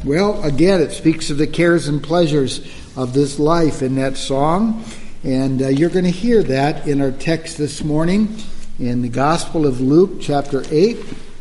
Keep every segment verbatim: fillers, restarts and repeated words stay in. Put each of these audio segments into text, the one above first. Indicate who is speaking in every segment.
Speaker 1: Well, again, it speaks of the cares and pleasures of this life in that song. And uh, you're going to hear that in our text this morning in the Gospel of Luke, chapter eight.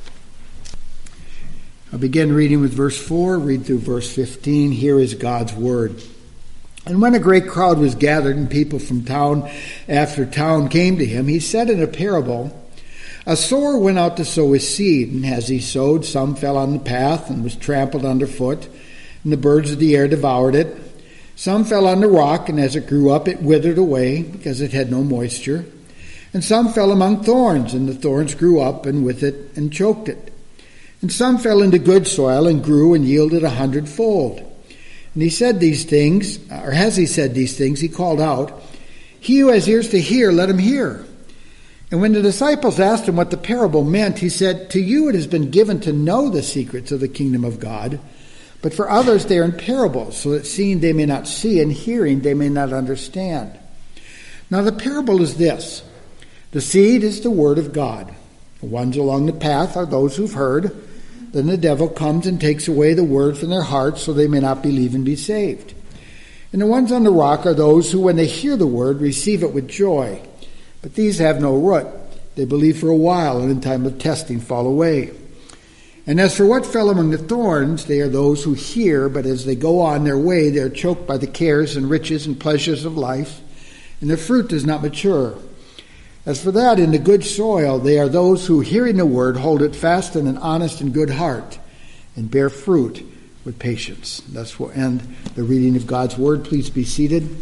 Speaker 1: I'll begin reading with verse four, read through verse fifteen. Here is God's word. And when a great crowd was gathered and people from town after town came to him, he said in a parable, a sower went out to sow his seed, and as he sowed, some fell on the path and was trampled underfoot, and the birds of the air devoured it. Some fell on the rock, and as it grew up, it withered away, because it had no moisture. And some fell among thorns, and the thorns grew up and with it and choked it. And some fell into good soil and grew and yielded a hundredfold. And he said these things, or as he said these things, he called out, he who has ears to hear, let him hear. And when the disciples asked him what the parable meant, he said, to you it has been given to know the secrets of the kingdom of God, but for others they are in parables, so that seeing they may not see, and hearing they may not understand. Now the parable is this. The seed is the word of God. The ones along the path are those who've heard. Then the devil comes and takes away the word from their hearts, so they may not believe and be saved. And the ones on the rock are those who, when they hear the word, receive it with joy. But these have no root. They believe for a while, and in time of testing fall away. And as for what fell among the thorns, they are those who hear, but as they go on their way, they are choked by the cares and riches and pleasures of life, and their fruit does not mature. As for that, in the good soil, they are those who, hearing the word, hold it fast in an honest and good heart, and bear fruit with patience. Thus will end the reading of God's word. Please be seated.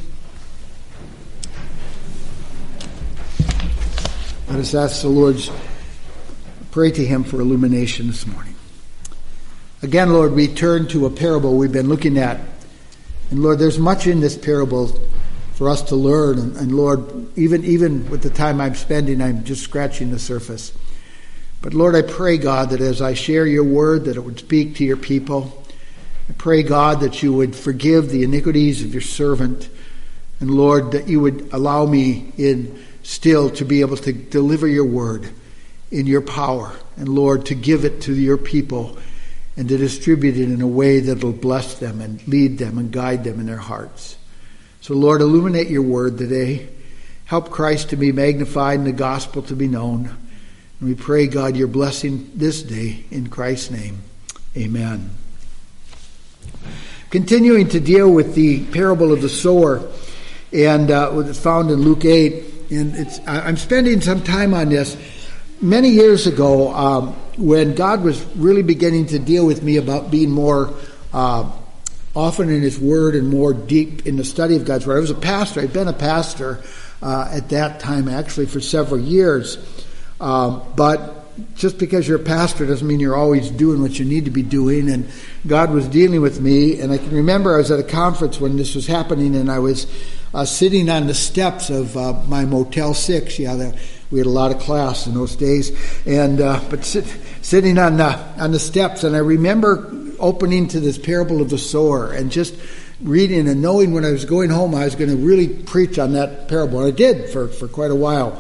Speaker 1: Let us ask the Lord's, pray to him for illumination this morning. Again, Lord, we turn to a parable we've been looking at. And Lord, there's much in this parable for us to learn. And, and Lord, even, even with the time I'm spending, I'm just scratching the surface. But Lord, I pray, God, that as I share your word, that it would speak to your people. I pray, God, that you would forgive the iniquities of your servant. And Lord, that you would allow me in still to be able to deliver your word in your power. And Lord, to give it to your people and to distribute it in a way that will bless them and lead them and guide them in their hearts. So Lord, illuminate your word today. Help Christ to be magnified and the gospel to be known. And we pray, God, your blessing this day in Christ's name. Amen. Continuing to deal with the parable of the sower, and uh, it's found in Luke eight. And it's, I'm spending some time on this. Many years ago, um, when God was really beginning to deal with me about being more uh, often in his word and more deep in the study of God's word. I was a pastor. I'd been a pastor uh, at that time, actually, for several years. Um, but just because you're a pastor doesn't mean you're always doing what you need to be doing. And God was dealing with me. And I can remember I was at a conference when this was happening, and I was Uh, sitting on the steps of uh, my Motel six. Yeah, the, we had a lot of class in those days. And uh, but sit, sitting on the, on the steps, and I remember opening to this parable of the sower and just reading and knowing when I was going home I was going to really preach on that parable. And I did for, for quite a while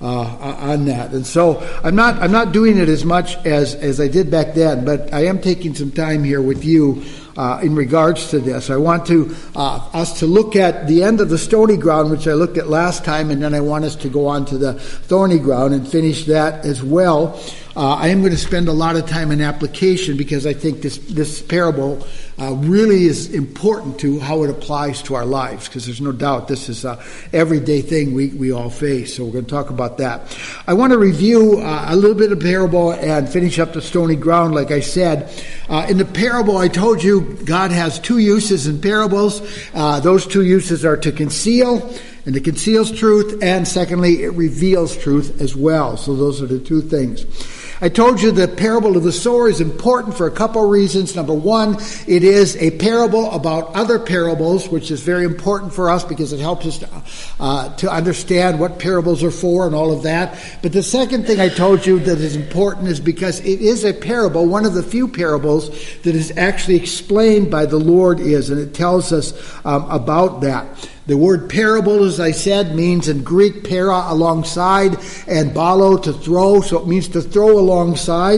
Speaker 1: uh, on that. And so I'm not I'm not doing it as much as, as I did back then, but I am taking some time here with you Uh, in regards to this. I want to uh, us to look at the end of the stony ground, which I looked at last time, and then I want us to go on to the thorny ground and finish that as well. Uh, I am going to spend a lot of time in application because I think this this parable uh, really is important to how it applies to our lives, because there's no doubt this is a everyday thing we, we all face. So we're going to talk about that. I want to review uh, a little bit of parable and finish up the stony ground, like I said. Uh, in the parable, I told you God has two uses in parables. Uh, those two uses are to conceal, and it conceals truth, and secondly, it reveals truth as well. So those are the two things. I told you the parable of the sower is important for a couple of reasons. Number one, it is a parable about other parables, which is very important for us because it helps us to, uh, to understand what parables are for and all of that. But the second thing I told you that is important is because it is a parable, one of the few parables that is actually explained by the Lord is, and it tells us um, about that. The word parable, as I said, means in Greek para, alongside, and balo, to throw. So it means to throw alongside.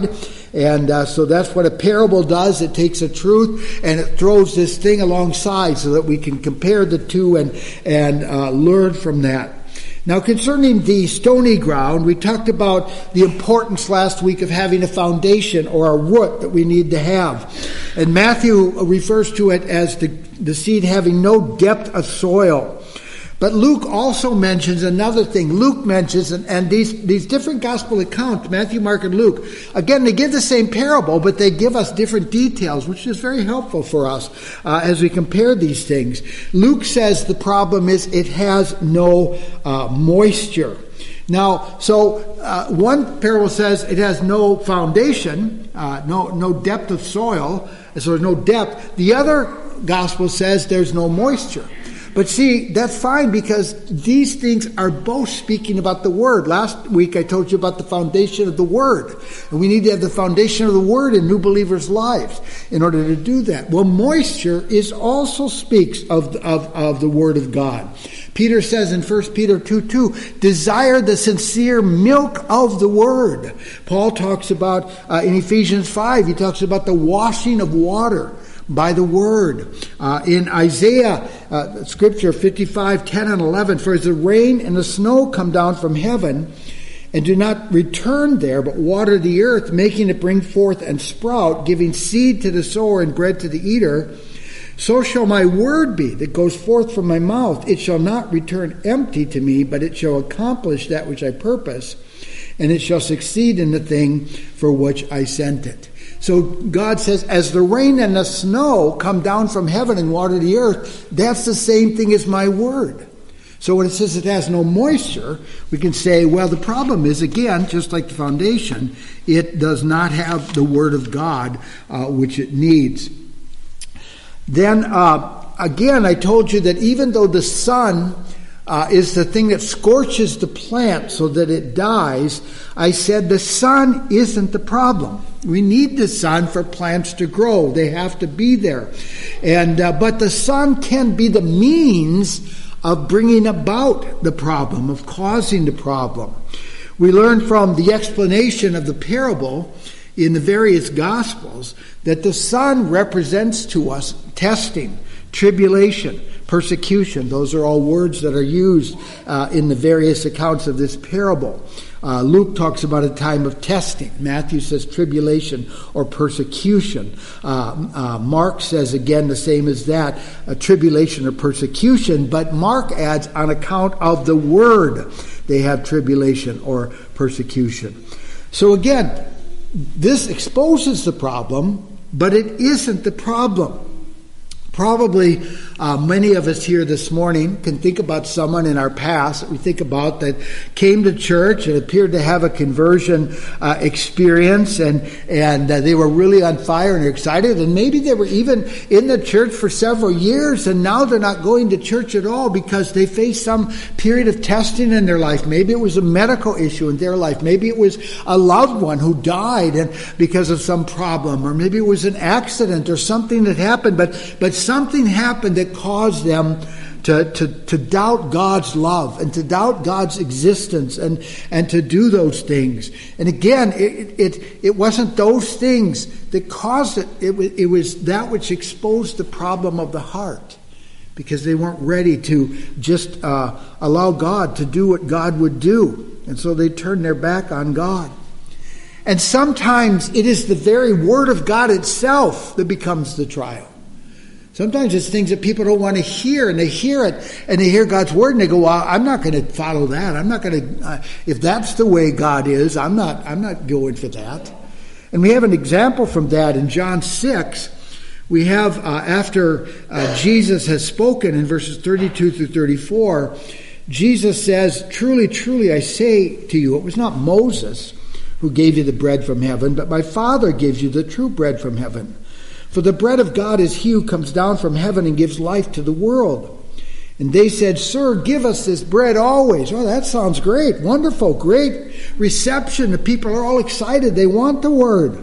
Speaker 1: And uh, so that's what a parable does. It takes a truth and it throws this thing alongside so that we can compare the two and, and uh, learn from that. Now, concerning the stony ground, we talked about the importance last week of having a foundation or a root that we need to have. And Matthew refers to it as the, the seed having no depth of soil. But Luke also mentions another thing. Luke mentions, and, and these, these different gospel accounts, Matthew, Mark, and Luke, again, they give the same parable, but they give us different details, which is very helpful for us uh, as we compare these things. Luke says the problem is it has no uh, moisture. Now, so uh, one parable says it has no foundation, uh, no no depth of soil, so there's no depth. The other gospel says there's no moisture. But see, that's fine because these things are both speaking about the Word. Last week I told you about the foundation of the Word. And we need to have the foundation of the Word in new believers' lives in order to do that. Well, moisture is also speaks of, of, of the Word of God. Peter says in First Peter two two, desire the sincere milk of the Word. Paul talks about, uh, in Ephesians five, he talks about the washing of water by the Word. Uh, in Isaiah, uh, Scripture fifty-five, ten and eleven, for as the rain and the snow come down from heaven, and do not return there, but water the earth, making it bring forth and sprout, giving seed to the sower and bread to the eater, so shall my word be that goes forth from my mouth. It shall not return empty to me, but it shall accomplish that which I purpose, and it shall succeed in the thing for which I sent it. So God says, as the rain and the snow come down from heaven and water the earth, that's the same thing as my word. So when it says it has no moisture, we can say, well, the problem is, again, just like the foundation, it does not have the word of God, uh, which it needs. Then, uh, again, I told you that even though the sun Uh, is the thing that scorches the plant so that it dies, I said the sun isn't the problem. We need the sun for plants to grow. They have to be there. And uh, but the sun can be the means of bringing about the problem, of causing the problem. We learn from the explanation of the parable in the various Gospels that the sun represents to us testing, tribulation, persecution. Those are all words that are used uh, in the various accounts of this parable. Uh, Luke talks about a time of testing. Matthew says tribulation or persecution. Uh, uh, Mark says again the same as that, a tribulation or persecution, but Mark adds on account of the word they have tribulation or persecution. So again, this exposes the problem, but it isn't the problem. Probably uh, many of us here this morning can think about someone in our past that we think about that came to church and appeared to have a conversion uh, experience, and and uh, they were really on fire and excited, and maybe they were even in the church for several years, and now they're not going to church at all because they faced some period of testing in their life. Maybe it was a medical issue in their life. Maybe it was a loved one who died and because of some problem, or maybe it was an accident or something that happened, but but something happened that caused them to, to, to doubt God's love and to doubt God's existence and, and to do those things. And again, it, it, it wasn't those things that caused it. It was, it was that which exposed the problem of the heart, because they weren't ready to just uh, allow God to do what God would do. And so they turned their back on God. And sometimes it is the very word of God itself that becomes the trial. Sometimes it's things that people don't want to hear, and they hear it, and they hear God's word, and they go, well, I'm not going to follow that. I'm not going to, uh, if that's the way God is, I'm not, I'm not going for that. And we have an example from that in John six. We have, uh, after uh, Jesus has spoken in verses thirty-two through thirty-four, Jesus says, truly, truly, I say to you, it was not Moses who gave you the bread from heaven, but my Father gives you the true bread from heaven. For the bread of God is he who comes down from heaven and gives life to the world. And they said, Sir, give us this bread always. Oh, that sounds great. Wonderful. Great reception. The people are all excited. They want the word.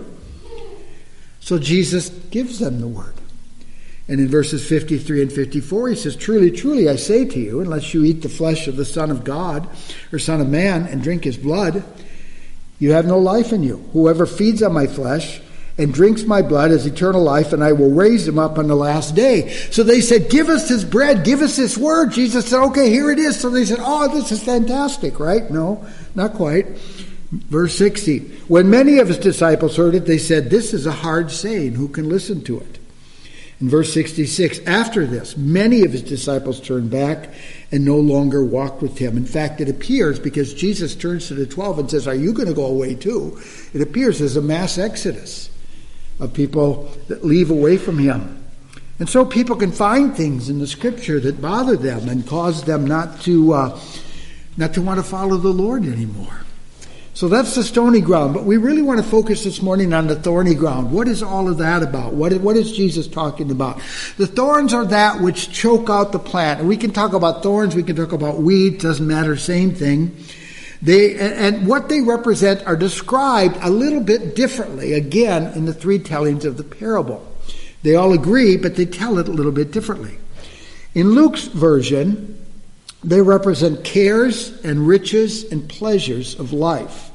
Speaker 1: So Jesus gives them the word. And in verses fifty-three and fifty-four, he says, Truly, truly, I say to you, unless you eat the flesh of the Son of God or Son of Man and drink his blood, You have no life in you. Whoever feeds on my flesh and drinks my blood has eternal life, and I will raise him up on the last day. So they said, give us this bread, give us this word. Jesus said, okay, here it is. So they said, oh, this is fantastic, right? No, not quite. Verse sixty, when many of his disciples heard it, they said, this is a hard saying. Who can listen to it? In verse sixty-six, after this, many of his disciples turned back and no longer walked with him. In fact, it appears, because Jesus turns to the twelve and says, are you going to go away too? It appears there's a mass exodus of people that leave away from him. And so people can find things in the scripture that bother them and cause them not to uh, not to want to follow the Lord anymore. So that's the stony ground. But we really want to focus this morning on the thorny ground. What is all of that about? What is, what is Jesus talking about? The thorns are that which choke out the plant. And we can talk about thorns, we can talk about weeds, doesn't matter, same thing. They and, and what they represent are described a little bit differently, again, in the three tellings of the parable. They all agree, but they tell it a little bit differently. In Luke's version, they represent cares and riches and pleasures of life.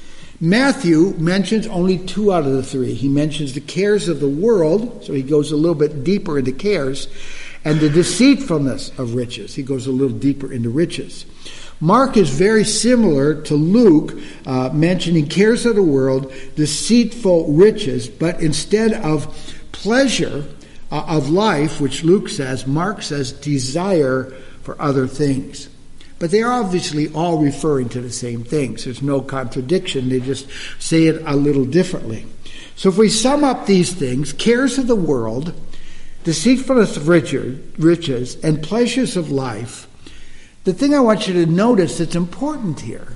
Speaker 1: Matthew mentions only two out of the three. He mentions the cares of the world, so he goes a little bit deeper into cares, and the deceitfulness of riches. He goes a little deeper into riches. Mark is very similar to Luke, uh, mentioning cares of the world, deceitful riches, but instead of pleasure uh, of life, which Luke says, Mark says desire for other things. But they are obviously all referring to the same things. There's no contradiction. They just say it a little differently. So if we sum up these things, cares of the world, deceitfulness of riches, and pleasures of life, the thing I want you to notice that's important here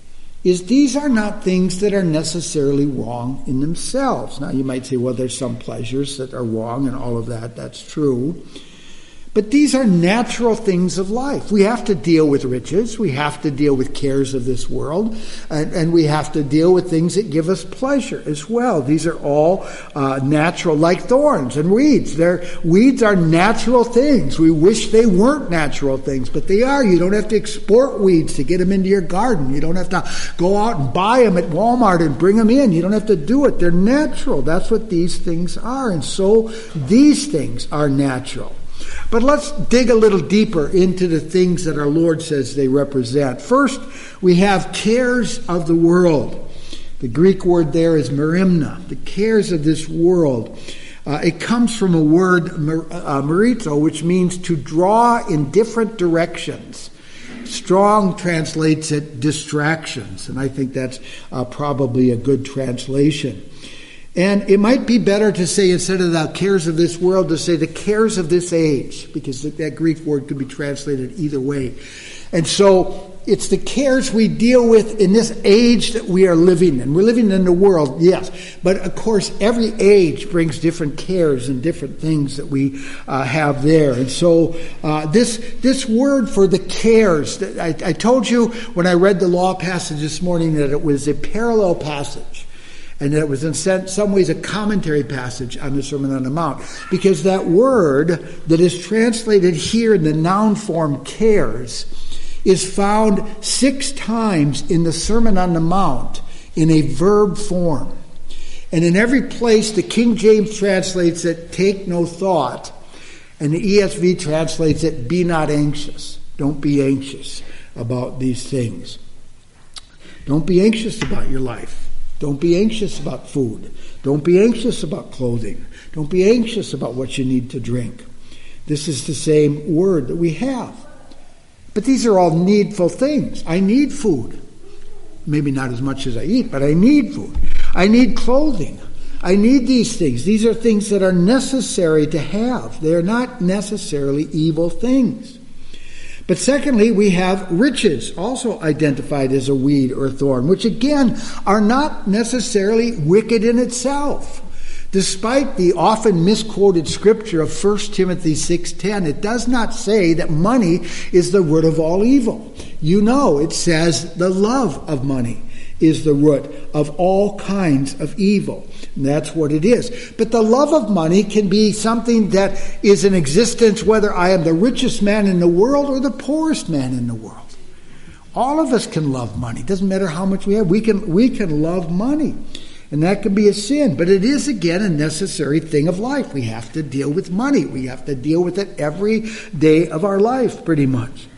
Speaker 1: is these are not things that are necessarily wrong in themselves. Now you might say, well, there's some pleasures that are wrong and all of that. That's true. But these are natural things of life. We have to deal with riches. We have to deal with cares of this world. And, and we have to deal with things that give us pleasure as well. These are all uh, natural, like thorns and weeds. They're, weeds are natural things. We wish they weren't natural things, but they are. You don't have to export weeds to get them into your garden. You don't have to go out and buy them at Walmart and bring them in. You don't have to do it. They're natural. That's what these things are. And so these things are natural. But let's dig a little deeper into the things that our Lord says they represent. First, we have cares of the world. The Greek word there is merimna, the cares of this world. Uh, it comes from a word, uh, merito, which means to draw in different directions. Strong translates it distractions, and I think that's uh, probably a good translation. And it might be better to say, instead of the cares of this world, to say the cares of this age, because that Greek word could be translated either way. And so it's the cares we deal with in this age that we are living in. We're living in the world, yes. But of course, every age brings different cares and different things that we uh, have there. And so uh, this this word for the cares, I, I told you when I read the law passage this morning that it was a parallel passage. And that it was in some ways a commentary passage on the Sermon on the Mount. Because that word that is translated here in the noun form cares is found six times in the Sermon on the Mount in a verb form. And in every place the King James translates it, take no thought. And the E S V translates it, be not anxious. Don't be anxious about these things. Don't be anxious about your life. Don't be anxious about food. Don't be anxious about clothing. Don't be anxious about what you need to drink. This is the same word that we have. But these are all needful things. I need food. Maybe not as much as I eat, but I need food. I need clothing. I need these things. These are things that are necessary to have. They are not necessarily evil things. But secondly, we have riches, also identified as a weed or a thorn, which again are not necessarily wicked in itself. Despite the often misquoted scripture of First Timothy six ten, it does not say that money is the root of all evil. You know, it says the love of money is the root of all kinds of evil. And that's what it is. But the love of money can be something that is in existence whether I am the richest man in the world or the poorest man in the world. All of us can love money. It doesn't matter how much we have. We can, we can love money. And that can be a sin. But it is, again, a necessary thing of life. We have to deal with money. We have to deal with it every day of our life, pretty much.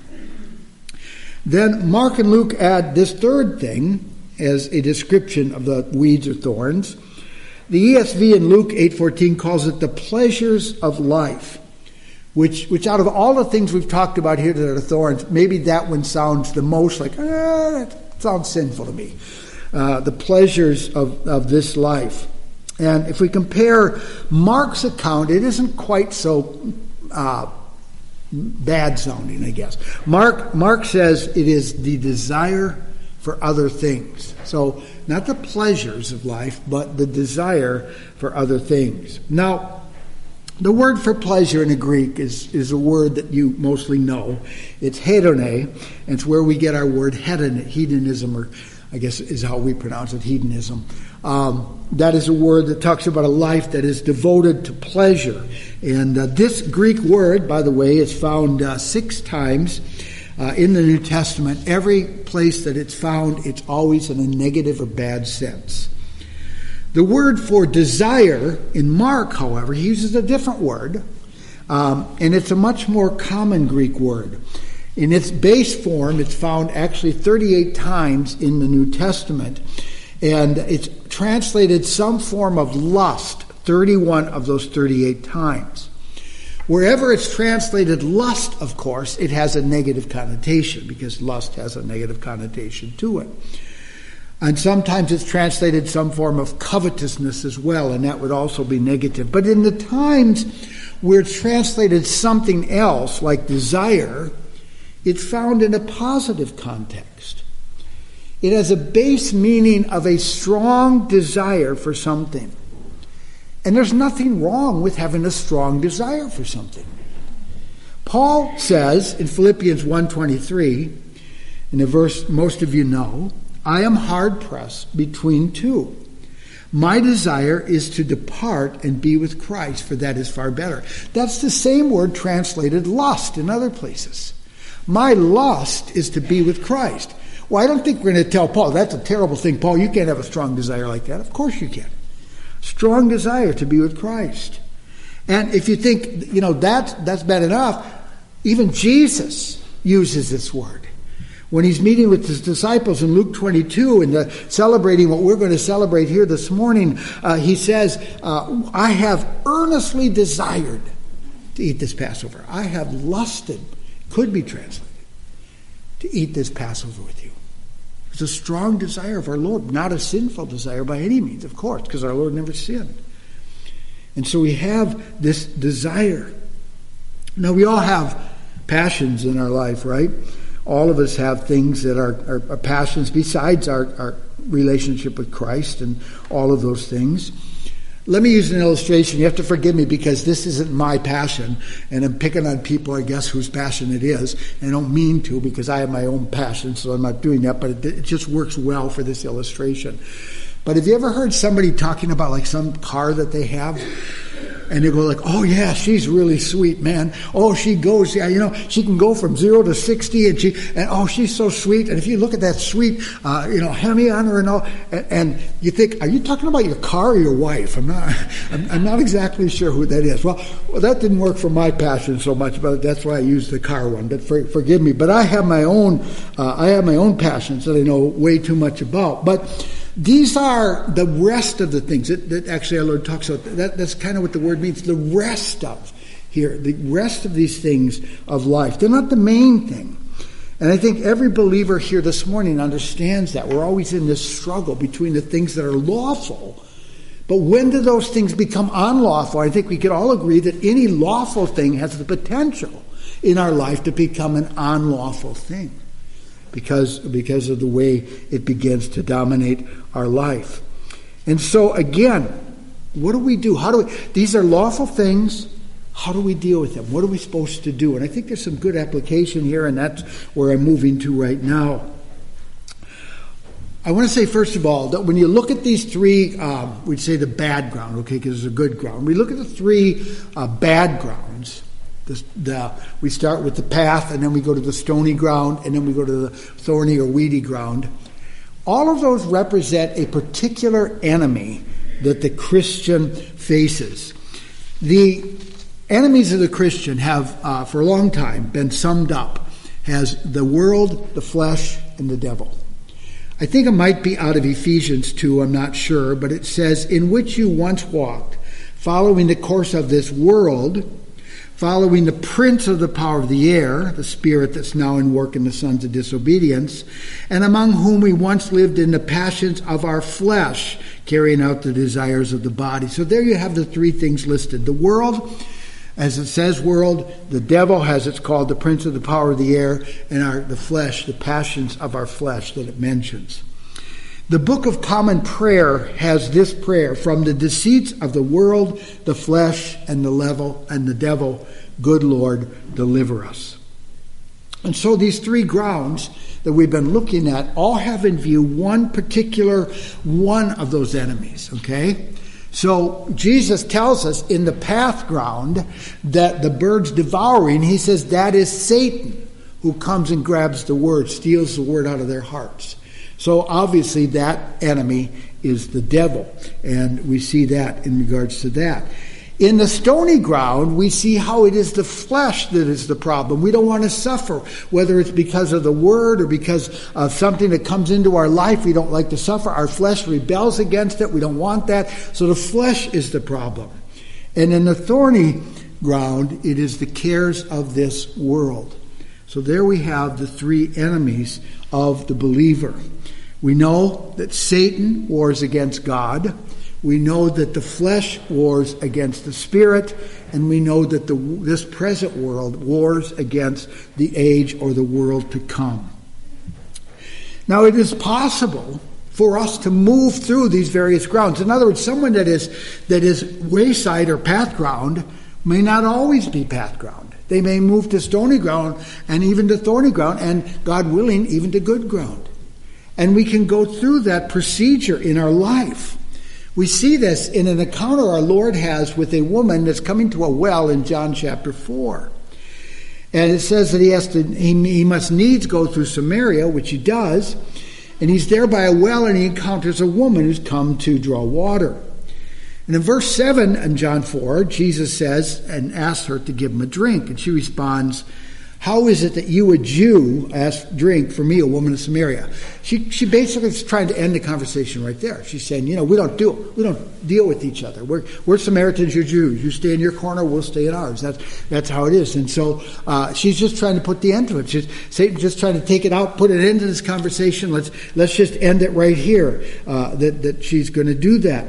Speaker 1: Then Mark and Luke add this third thing as a description of the weeds or thorns. The E S V in Luke eight fourteen calls it the pleasures of life, which which out of all the things we've talked about here that are thorns, maybe that one sounds the most like, ah, that sounds sinful to me. Uh, the pleasures of, of this life. And if we compare Mark's account, it isn't quite so uh, bad sounding, I guess. Mark Mark says it is the desire for other things. So not the pleasures of life, but the desire for other things. Now, the word for pleasure in the Greek is, is a word that you mostly know. It's hedone, and it's where we get our word hedon, hedonism, or I guess is how we pronounce it, hedonism. Um, that is a word that talks about a life that is devoted to pleasure. And uh, this Greek word, by the way, is found uh, six times uh, in the New Testament. Every place that it's found, it's always in a negative or bad sense. The word for desire in Mark, however, he uses a different word, um, and it's a much more common Greek word. In its base form, it's found actually thirty-eight times in the New Testament, and it's translated some form of lust thirty-one of those thirty-eight times. Wherever it's translated lust, of course, it has a negative connotation, because lust has a negative connotation to it. And sometimes it's translated some form of covetousness as well, and that would also be negative. But in the times where it's translated something else, like desire, it's found in a positive context. It has a base meaning of a strong desire for something. And there's nothing wrong with having a strong desire for something. Paul says in Philippians one twenty-three, in a verse most of you know, I am hard-pressed between two. My desire is to depart and be with Christ, for that is far better. That's the same word translated lust in other places. My lust is to be with Christ. Well, I don't think we're going to tell Paul, that's a terrible thing. Paul, you can't have a strong desire like that. Of course you can. Strong desire to be with Christ. And if you think, you know, that, that's bad enough, even Jesus uses this word. When he's meeting with his disciples in Luke twenty-two and the, celebrating what we're going to celebrate here this morning, uh, he says, uh, I have earnestly desired to eat this Passover. I have lusted, could be translated, to eat this Passover with you. It's a strong desire of our Lord, not a sinful desire by any means, of course, because our Lord never sinned. And so we have this desire. Now, we all have passions in our life, right? All of us have things that are, are, are passions besides our, our relationship with Christ and all of those things. Let me use an illustration. You have to forgive me because this isn't my passion, and I'm picking on people, I guess, whose passion it is. And I don't mean to, because I have my own passion, so I'm not doing that, but it, it just works well for this illustration. But have you ever heard somebody talking about like some car that they have? And they go like, oh yeah, she's really sweet, man. Oh, she goes, yeah, you know, she can go from zero to sixty, and she, and oh, she's so sweet. And if you look at that sweet, uh, you know, Hemi on her and all, and, and you think, are you talking about your car or your wife? I'm not, I'm, I'm not exactly sure who that is. Well, well, that didn't work for my passion so much, but that's why I used the car one. But for, forgive me. But I have my own, uh, I have my own passions that I know way too much about. But these are the rest of the things that, that actually our Lord talks about. That, that's kind of what the word means, the rest of here, the rest of these things of life. They're not the main thing. And I think every believer here this morning understands that. We're always in this struggle between the things that are lawful. But when do those things become unlawful? I think we could all agree that any lawful thing has the potential in our life to become an unlawful thing. Because, because of the way it begins to dominate our life. And so again, what do we do? How do we, these are lawful things. How do we deal with them? What are we supposed to do? And I think there's some good application here, and that's where I'm moving to right now. I want to say, first of all, that when you look at these three, um, we'd say the bad ground, okay, because there's a good ground. We look at the three uh, bad grounds. The, the, we start with the path, and then we go to the stony ground, and then we go to the thorny or weedy ground. All of those represent a particular enemy that the Christian faces. The enemies of the Christian have, uh, for a long time, been summed up as the world, the flesh, and the devil. I think it might be out of Ephesians two, I'm not sure, but it says, in which you once walked, following the course of this world, following the prince of the power of the air, the spirit that's now in work in the sons of disobedience, and among whom we once lived in the passions of our flesh, carrying out the desires of the body. So there you have the three things listed. The world, as it says world, the devil, as it's called, the prince of the power of the air, and our, the flesh, the passions of our flesh that it mentions. The Book of Common Prayer has this prayer: from the deceits of the world, the flesh, and the level and the devil, good Lord, deliver us. And so these three grounds that we've been looking at all have in view one particular one of those enemies, okay? So Jesus tells us in the path ground that the bird's devouring, he says that is Satan, who comes and grabs the word, steals the word out of their hearts. So obviously that enemy is the devil, and we see that in regards to that. In the stony ground, we see how it is the flesh that is the problem. We don't want to suffer, whether it's because of the word or because of something that comes into our life. We don't like to suffer. Our flesh rebels against it. We don't want that. So the flesh is the problem. And in the thorny ground, it is the cares of this world. So there we have the three enemies of the believer. We know that Satan wars against God. We know that the flesh wars against the spirit. And we know that the, this present world wars against the age or the world to come. Now, it is possible for us to move through these various grounds. In other words, someone that is that is wayside or path ground may not always be path ground. They may move to stony ground and even to thorny ground, and God willing, even to good ground. And we can go through that procedure in our life. We see this in an encounter our Lord has with a woman that's coming to a well in John chapter four. And it says that he has to, he, he must needs go through Samaria, which he does. And he's there by a well, and he encounters a woman who's come to draw water. And in verse seven in John four, Jesus says and asks her to give him a drink. And she responds, how is it that you, a Jew, ask drink for me, a woman of Samaria? She she basically is trying to end the conversation right there. She's saying, you know, we don't do we don't deal with each other. We're we're Samaritans, you're Jews. You stay in your corner, we'll stay in ours. That's that's how it is. And so uh, she's just trying to put the end to it. She's Satan's just trying to take it out, put it into this conversation. Let's let's just end it right here. Uh, that that she's going to do that.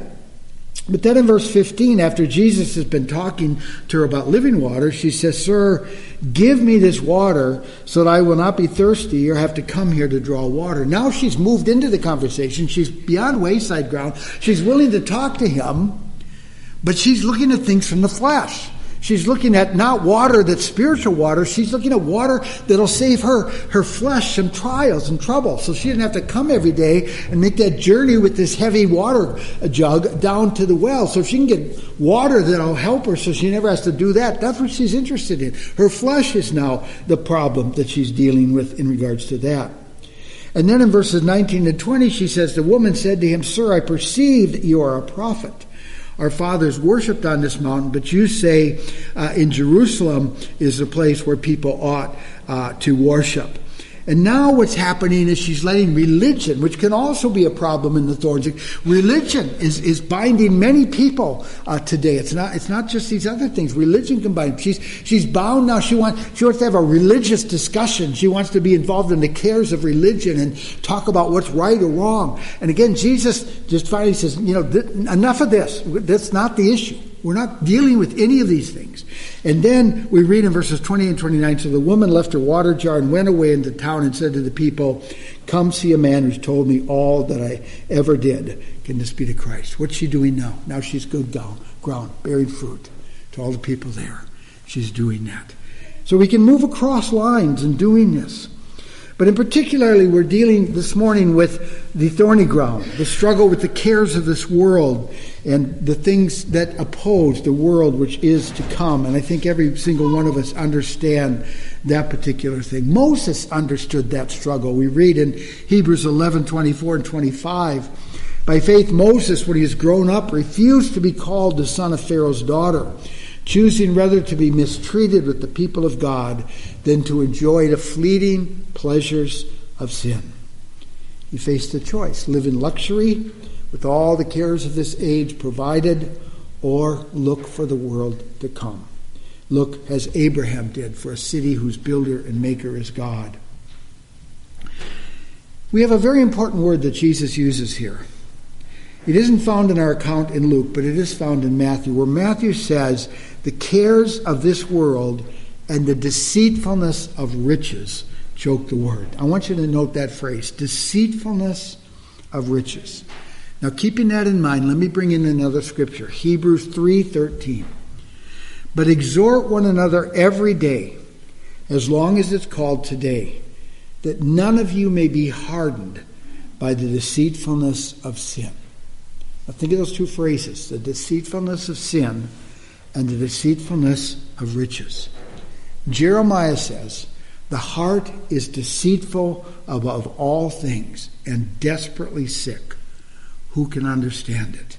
Speaker 1: But then in verse fifteen, after Jesus has been talking to her about living water, she says, sir, give me this water so that I will not be thirsty or have to come here to draw water. Now she's moved into the conversation. She's beyond wayside ground. She's willing to talk to him, but she's looking at things from the flesh. She's looking at not water that's spiritual water. She's looking at water that'll save her, her flesh some trials and trouble. So she didn't have to come every day and make that journey with this heavy water jug down to the well. So if she can get water that'll help her so she never has to do that, that's what she's interested in. Her flesh is now the problem that she's dealing with in regards to that. And then in verses nineteen and twenty, she says, the woman said to him, sir, I perceive that you are a prophet. Our fathers worshipped on this mountain, but you say uh, in Jerusalem is the place where people ought uh, to worship. And now what's happening is she's letting religion, which can also be a problem in the thorns. Religion is, is binding many people uh, today. It's not it's not just these other things. Religion can bind. She's she's bound now. She wants she wants to have a religious discussion. She wants to be involved in the cares of religion and talk about what's right or wrong. And again, Jesus just finally says, you know, th- enough of this. That's not the issue. We're not dealing with any of these things. And then we read in verses twenty and twenty-nine, so the woman left her water jar and went away into town and said to the people, come see a man who's told me all that I ever did. Can this be the Christ? What's she doing now? Now she's good ground, bearing fruit to all the people there. She's doing that. So we can move across lines in doing this. But in particularly, we're dealing this morning with the thorny ground, the struggle with the cares of this world and the things that oppose the world which is to come. And I think every single one of us understand that particular thing. Moses understood that struggle. We read in Hebrews eleven, twenty-four and twenty-five, by faith Moses, when he was grown up, refused to be called the son of Pharaoh's daughter, choosing rather to be mistreated with the people of God than to enjoy the fleeting pleasures of sin. He faced a choice: live in luxury with all the cares of this age provided, or look for the world to come. Look, as Abraham did, for a city whose builder and maker is God. We have a very important word that Jesus uses here. It isn't found in our account in Luke, but it is found in Matthew, where Matthew says, the cares of this world and the deceitfulness of riches choke the word. I want you to note that phrase, deceitfulness of riches. Now, keeping that in mind, let me bring in another scripture, Hebrews three thirteen. But exhort one another every day, as long as it's called today, that none of you may be hardened by the deceitfulness of sin. Now think of those two phrases, the deceitfulness of sin and the deceitfulness of riches. Jeremiah says, the heart is deceitful above all things and desperately sick. Who can understand it?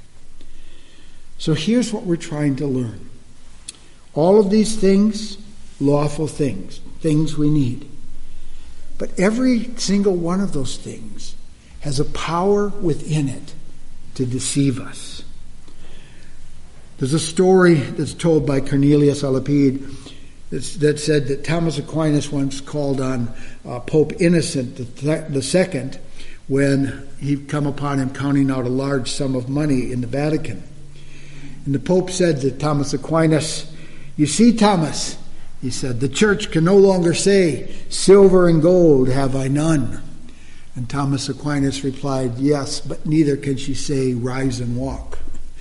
Speaker 1: So here's what we're trying to learn. All of these things, lawful things, things we need. But every single one of those things has a power within it to deceive us. There's a story that's told by Cornelius a Lapide that said that Thomas Aquinas once called on uh, Pope Innocent the Second when he'd come upon him counting out a large sum of money in the Vatican. And the Pope said to Thomas Aquinas, "You see, Thomas," he said, "the church can no longer say, 'Silver and gold have I none.'" And Thomas Aquinas replied, "Yes, but neither can she say, 'Rise and walk.'"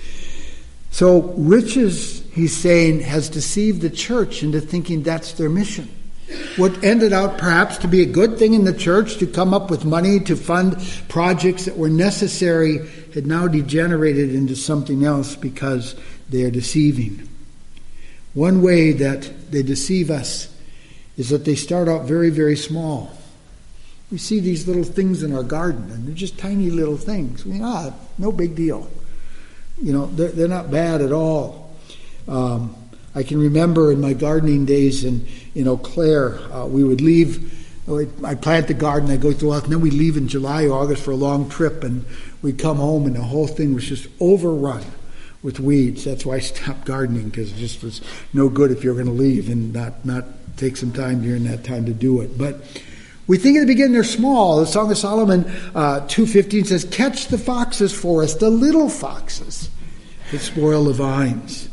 Speaker 1: So riches, he's saying, has deceived the church into thinking that's their mission. What ended out perhaps to be a good thing in the church, to come up with money to fund projects that were necessary, had now degenerated into something else because they are deceiving. One way that they deceive us is that they start out very, very small. We see these little things in our garden, and they're just tiny little things. We think, ah, no big deal. You know, they're, they're not bad at all. Um, I can remember in my gardening days in, in Eau Claire, uh, we would leave, I plant the garden, I go through it, and then we leave in July or August for a long trip, and we'd come home and the whole thing was just overrun with weeds. That's why I stopped gardening, because it just was no good if you're going to leave and not, not take some time during that time to do it. But we think at the beginning they're small. The Song of Solomon uh, two fifteen says, "Catch the foxes for us, the little foxes that spoil the vines."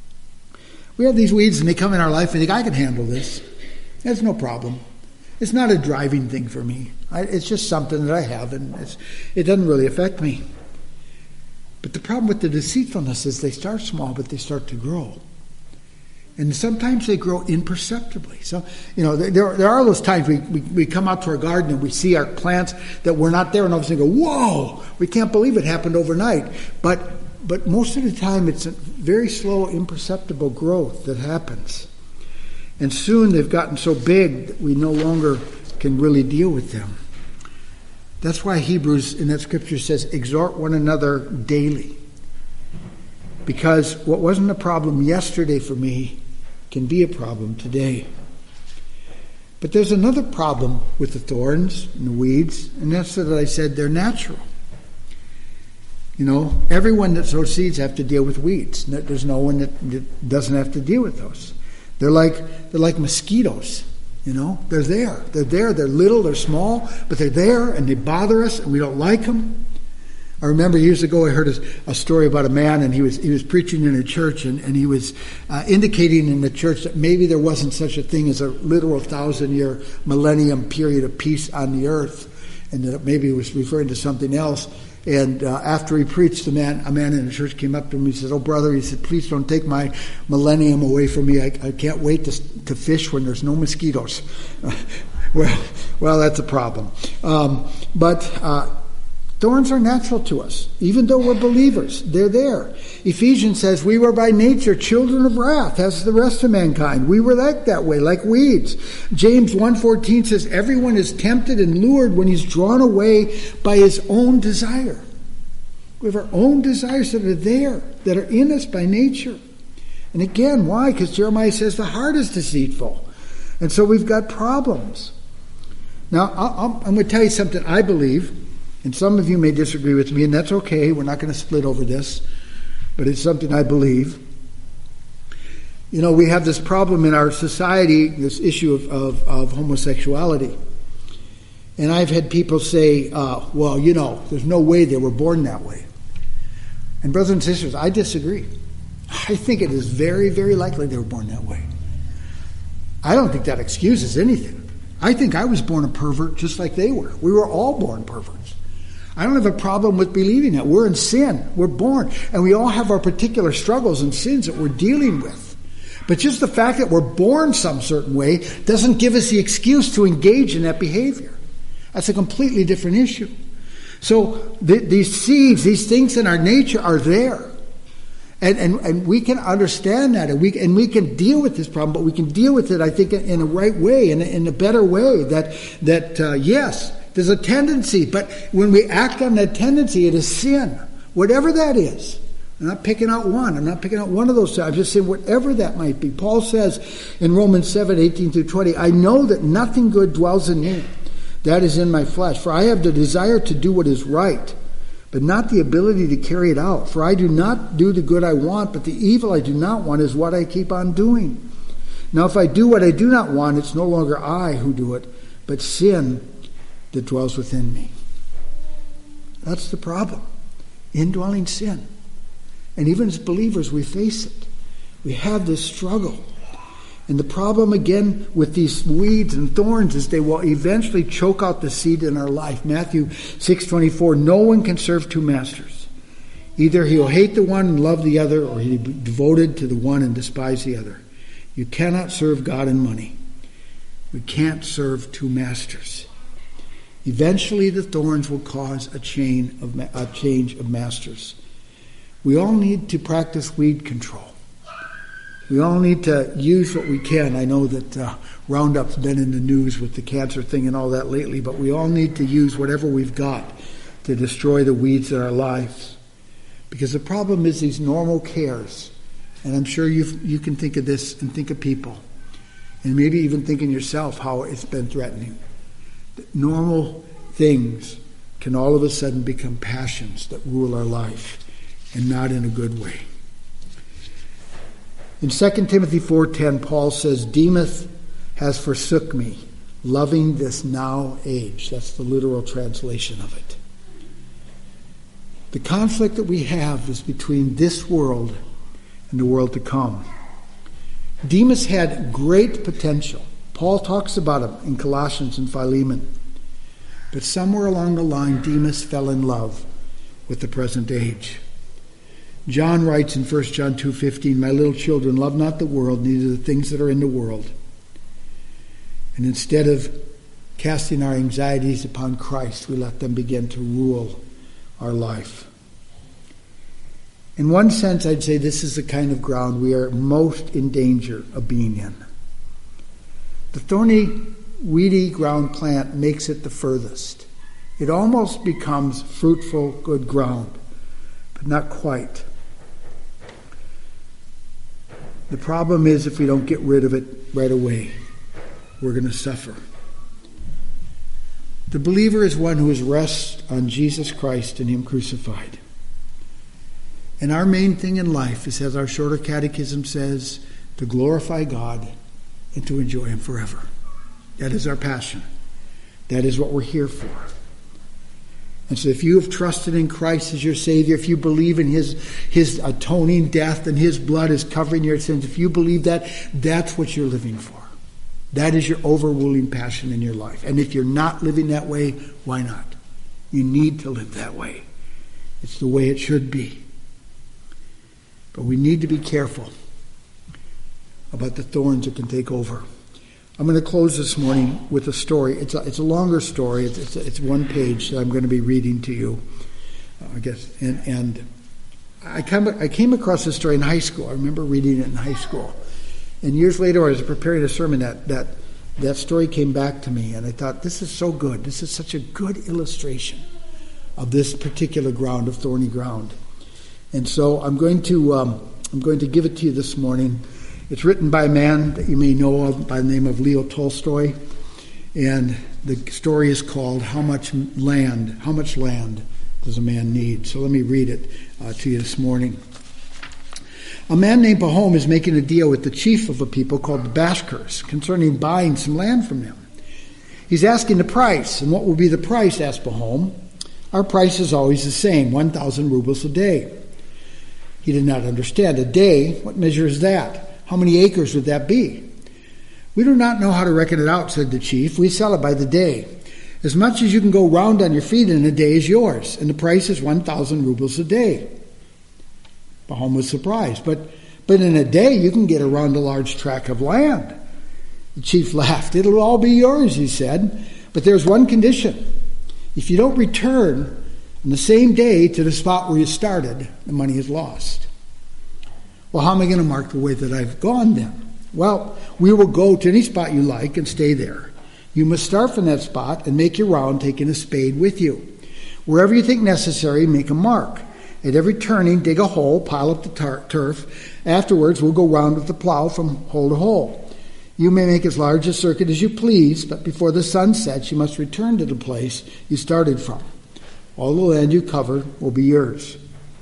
Speaker 1: We have these weeds and they come in our life and think, I can handle this. That's no problem. It's not a driving thing for me. I, it's just something that I have, and it's, it doesn't really affect me. But the problem with the deceitfulness is they start small, but they start to grow. And sometimes they grow imperceptibly. So, you know, there, there are those times we, we, we come out to our garden and we see our plants that were not there, and all of a sudden go, whoa, we can't believe it happened overnight. But But most of the time, it's a very slow, imperceptible growth that happens. And soon they've gotten so big that we no longer can really deal with them. That's why Hebrews in that scripture says, exhort one another daily. Because what wasn't a problem yesterday for me can be a problem today. But there's another problem with the thorns and the weeds, and that's that I said they're natural. You know, everyone that sows seeds have to deal with weeds. There's no one that doesn't have to deal with those. They're like they're like mosquitoes. You know, they're there. They're there. They're little. They're small, but they're there, and they bother us, and we don't like them. I remember years ago I heard a, a story about a man, and he was he was preaching in a church, and, and he was uh, indicating in the church that maybe there wasn't such a thing as a literal thousand-year millennium period of peace on the earth, and that maybe he was referring to something else. And uh, after he preached, the man, a man in the church came up to him. He said, "Oh, brother," he said, "please don't take my millennium away from me. I, I can't wait to, to fish when there's no mosquitoes." Well, well, that's a problem. Um, but uh, thorns are natural to us, even though we're believers. They're there. Ephesians says, we were by nature children of wrath, as the rest of mankind. We were like that way, like weeds. James one fourteen says, everyone is tempted and lured when he's drawn away by his own desire. We have our own desires that are there, that are in us by nature. And again, why? Because Jeremiah says the heart is deceitful. And so we've got problems. Now, I'm going to tell you something I believe, and some of you may disagree with me, and that's okay. We're not going to split over this, but it's something I believe. You know, we have this problem in our society, this issue of, of, of homosexuality. And I've had people say, uh, well, you know, there's no way they were born that way. And brothers and sisters, I disagree. I think it is very, very likely they were born that way. I don't think that excuses anything. I think I was born a pervert just like they were. We were all born perverts. I don't have a problem with believing that. We're in sin. We're born. And we all have our particular struggles and sins that we're dealing with. But just the fact that we're born some certain way doesn't give us the excuse to engage in that behavior. That's a completely different issue. So th- these seeds, these things in our nature are there. And, and and we can understand that, and we and we can deal with this problem, but we can deal with it, I think, in, in a right way, in a, in a better way. That that uh, yes, there's a tendency, but when we act on that tendency, it is sin, whatever that is. I'm not picking out one. I'm not picking out one of those. I'm just saying whatever that might be. Paul says in Romans seven, eighteen through twenty, I know that nothing good dwells in me, that is in my flesh, for I have the desire to do what is right, but not the ability to carry it out. For I do not do the good I want, but the evil I do not want is what I keep on doing. Now if I do what I do not want, it's no longer I who do it, but sin that dwells within me. That's the problem. Indwelling sin. And even as believers, we face it. We have this struggle. And the problem, again, with these weeds and thorns is they will eventually choke out the seed in our life. Matthew six twenty-four, no one can serve two masters. Either he will hate the one and love the other, or he'll be devoted to the one and despise the other. You cannot serve God and money. We can't serve two masters. Eventually, the thorns will cause a chain of a change of masters. We all need to practice weed control. We all need to use what we can. I know that uh, Roundup's been in the news with the cancer thing and all that lately, but we all need to use whatever we've got to destroy the weeds in our lives. Because the problem is these normal cares, and I'm sure you you can think of this and think of people, and maybe even think in yourself how it's been threatening. That normal things can all of a sudden become passions that rule our life, and not in a good way. In Second Timothy four ten, Paul says, Demas has forsook me, loving this now age. That's the literal translation of it. The conflict that we have is between this world and the world to come. Demas had great potential. Paul talks about him in Colossians and Philemon. But somewhere along the line, Demas fell in love with the present age. John writes in First John two fifteen, my little children, love not the world, neither the things that are in the world. And instead of casting our anxieties upon Christ, we let them begin to rule our life. In one sense, I'd say this is the kind of ground we are most in danger of being in. The thorny, weedy ground plant makes it the furthest. It almost becomes fruitful, good ground, but not quite. The problem is if we don't get rid of it right away, we're going to suffer. The believer is one who is rests on Jesus Christ and Him crucified. And our main thing in life is, as our shorter catechism says, to glorify God and to enjoy Him forever. That is our passion. That is what we're here for. And so if you have trusted in Christ as your Savior, if you believe in His, His atoning death and His blood is covering your sins, if you believe that, that's what you're living for. That is your overruling passion in your life. And if you're not living that way, why not? You need to live that way. It's the way it should be. But we need to be careful about the thorns that can take over. I'm going to close this morning with a story. It's a, it's a longer story. It's, it's, it's one page that I'm going to be reading to you, I guess. And, and I, come, I came across this story in high school. I remember reading it in high school. And years later, I was preparing a sermon, that, that, that story came back to me. And I thought, this is so good. This is such a good illustration of this particular ground, of thorny ground. And so I'm going to um, I'm going to give it to you this morning. It's written by a man that you may know of by the name of Leo Tolstoy, and the story is called "How Much Land? How Much Land Does a Man Need?" So let me read it uh, to you this morning. A man named Pahom is making a deal with the chief of a people called the Bashkirs concerning buying some land from him. He's asking the price, and what will be the price? Asked Pahom. Our price is always the same, one thousand rubles a day. He did not understand. A day? What measure is that? How many acres would that be? We do not know how to reckon it out, said the chief. We sell it by the day. As much as you can go round on your feet in a day is yours, and the price is one thousand rubles a day. Pahom was surprised. But, but in a day you can get around a large tract of land. The chief laughed. It'll all be yours, he said. But there's one condition. If you don't return on the same day to the spot where you started, the money is lost. Well, how am I going to mark the way that I've gone then? Well, we will go to any spot you like and stay there. You must start from that spot and make your round, taking a spade with you. Wherever you think necessary, make a mark. At every turning, dig a hole, pile up the tar- turf. Afterwards, we'll go round with the plow from hole to hole. You may make as large a circuit as you please, but before the sun sets, you must return to the place you started from. All the land you cover will be yours.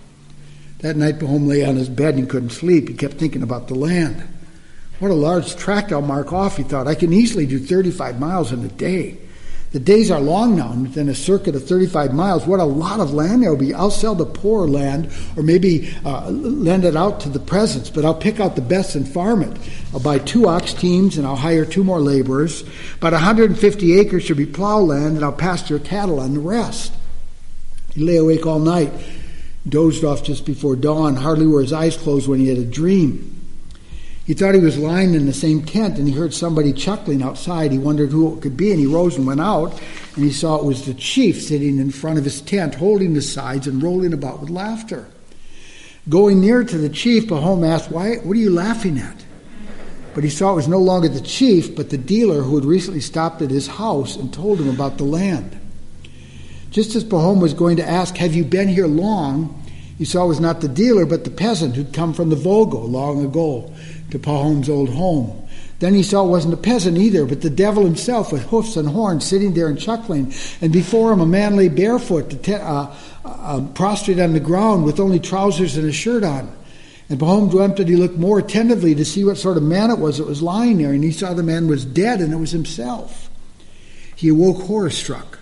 Speaker 1: That night, Pahom lay on his bed and he couldn't sleep. He kept thinking about the land. What a large tract I'll mark off, he thought. I can easily do thirty-five miles in a day. The days are long now, and within a circuit of thirty-five miles, what a lot of land there will be. I'll sell the poor land, or maybe uh, lend it out to the peasants, but I'll pick out the best and farm it. I'll buy two ox teams, and I'll hire two more laborers. About one hundred fifty acres should be plow land, and I'll pasture cattle on the rest. He lay awake all night, dozed off just before dawn, hardly were his eyes closed when he had a dream. He thought he was lying in the same tent, and he heard somebody chuckling outside. He wondered who it could be, and he rose and went out, and he saw it was the chief sitting in front of his tent, holding the sides and rolling about with laughter. Going near to the chief, Pahom asked, "Why? What are you laughing at?" But he saw it was no longer the chief, but the dealer who had recently stopped at his house and told him about the land. Just as Pahom was going to ask, "Have you been here long?" he saw it was not the dealer, but the peasant who'd come from the Volga long ago to Pahom's old home. Then he saw it wasn't a peasant either, but the devil himself with hoofs and horns sitting there and chuckling. And before him a man lay barefoot, uh, uh, prostrate on the ground with only trousers and a shirt on. And Pahom dreamt that he looked more attentively to see what sort of man it was that was lying there, and he saw the man was dead, and it was himself. He awoke horror-struck.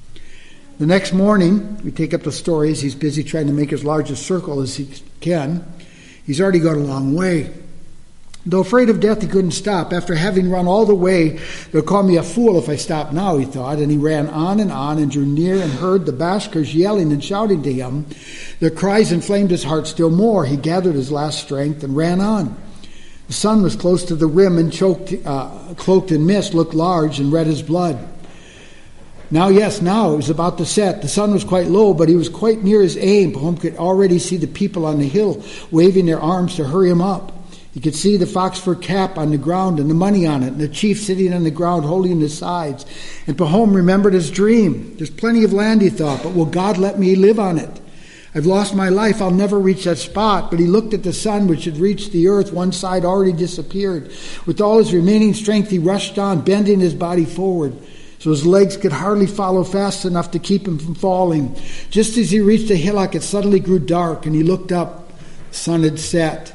Speaker 1: The next morning, we take up the story as he's busy trying to make as large a circle as he can. He's already gone a long way. Though afraid of death, he couldn't stop. After having run all the way, they'll call me a fool if I stop now, he thought. And he ran on and on and drew near and heard the Bashkirs yelling and shouting to him. Their cries inflamed his heart still more. He gathered his last strength and ran on. The sun was close to the rim and choked, uh, cloaked in mist, looked large and red as blood. Now, yes, now it was about to set. The sun was quite low, but he was quite near his aim. Pahom could already see the people on the hill waving their arms to hurry him up. He could see the fox fur cap on the ground and the money on it, and the chief sitting on the ground holding his sides. And Pahom remembered his dream. There's plenty of land, he thought, but will God let me live on it? I've lost my life. I'll never reach that spot. But he looked at the sun, which had reached the earth. One side already disappeared. With all his remaining strength, he rushed on, bending his body forward, so his legs could hardly follow fast enough to keep him from falling. Just as he reached a hillock, it suddenly grew dark, and he looked up. The sun had set.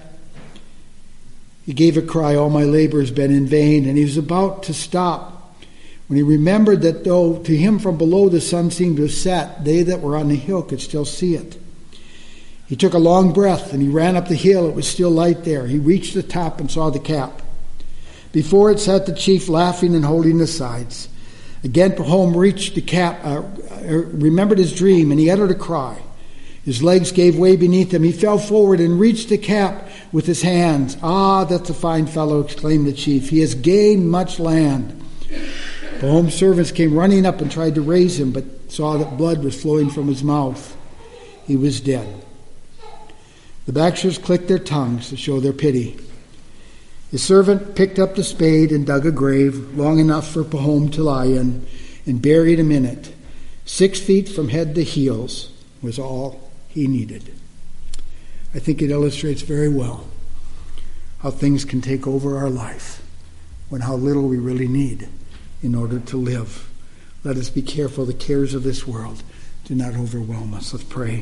Speaker 1: He gave a cry, "All my labor has been in vain," and he was about to stop when he remembered that though to him from below the sun seemed to have set, they that were on the hill could still see it. He took a long breath, and he ran up the hill. It was still light there. He reached the top and saw the cap. Before it sat the chief, laughing and holding the sides. Again Pahom reached the cap, uh, remembered his dream, and he uttered a cry. His legs gave way beneath him. He fell forward and reached the cap with his hands. Ah, that's a fine fellow, exclaimed the chief. He has gained much land. Pahom's servants came running up and tried to raise him, but saw that blood was flowing from his mouth. He was dead. The Bakshas clicked their tongues to show their pity. His servant picked up the spade and dug a grave long enough for Pahom to lie in and buried him in it. Six feet from head to heels was all he needed. I think it illustrates very well how things can take over our life when how little we really need in order to live. Let us be careful the cares of this world do not overwhelm us. Let's pray.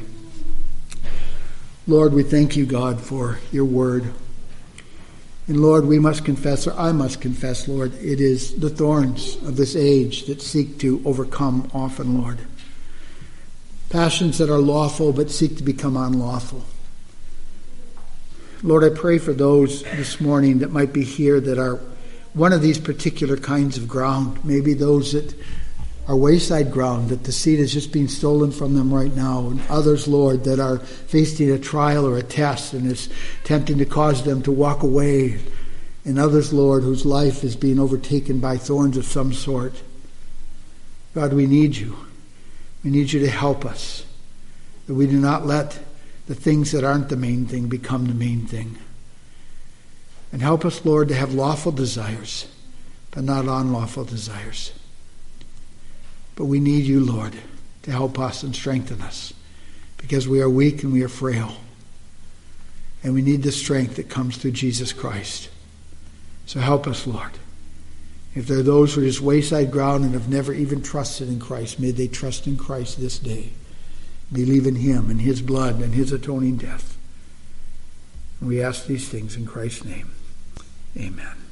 Speaker 1: Lord, we thank you, God, for your word. And Lord, we must confess, or I must confess, Lord, it is the thorns of this age that seek to overcome often, Lord. Passions that are lawful but seek to become unlawful. Lord, I pray for those this morning that might be here that are one of these particular kinds of ground, maybe those that are wayside ground, that the seed is just being stolen from them right now, and others, Lord, that are facing a trial or a test and is tempting to cause them to walk away, and others, Lord, whose life is being overtaken by thorns of some sort. God, we need you. We need you to help us, that we do not let the things that aren't the main thing become the main thing. And help us, Lord, to have lawful desires, but not unlawful desires. But we need you, Lord, to help us and strengthen us, because we are weak and we are frail. And we need the strength that comes through Jesus Christ. So help us, Lord. If there are those who are just wayside ground and have never even trusted in Christ, may they trust in Christ this day. Believe in him and his blood and his atoning death. And we ask these things in Christ's name. Amen.